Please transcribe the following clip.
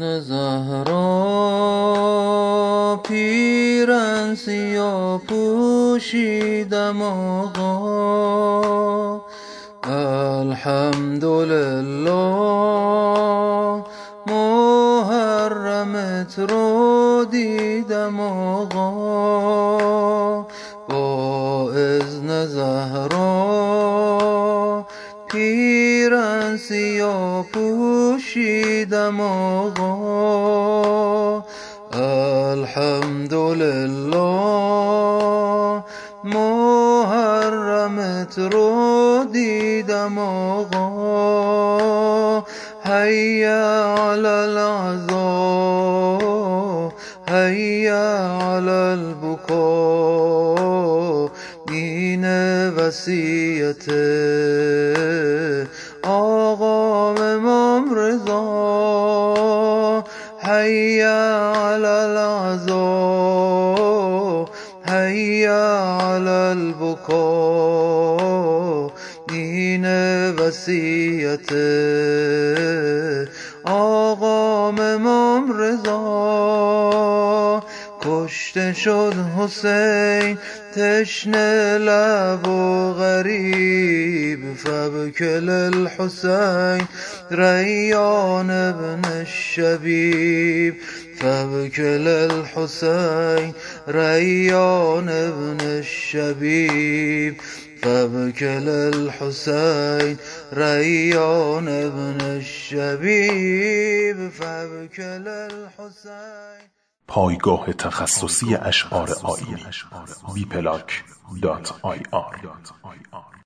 اذن زهرا پیرن سیاه پوشیدم آقا، الحمدلله محرمت رو دیدم آقا. با اذن زهرا پیرن سیاه پوشیدم آقا، الحمدلله محرمت رو دیدم آقا. حی علی العزا حی علی البکا، این وصیت آقا امام رضا. حی علی العزا حی علی البکا، این وصیت آقا امام رضا. کشته شد حسین تشنه لب و غریب، فابکی للحسین ریان ابن الشبیب، فابکی للحسین ریان ابن الشبیب، فابکی للحسین ریان ابن الشبیب، فابکی للحسین. پایگاه تخصصی اشعار آیینی www.bplag.ir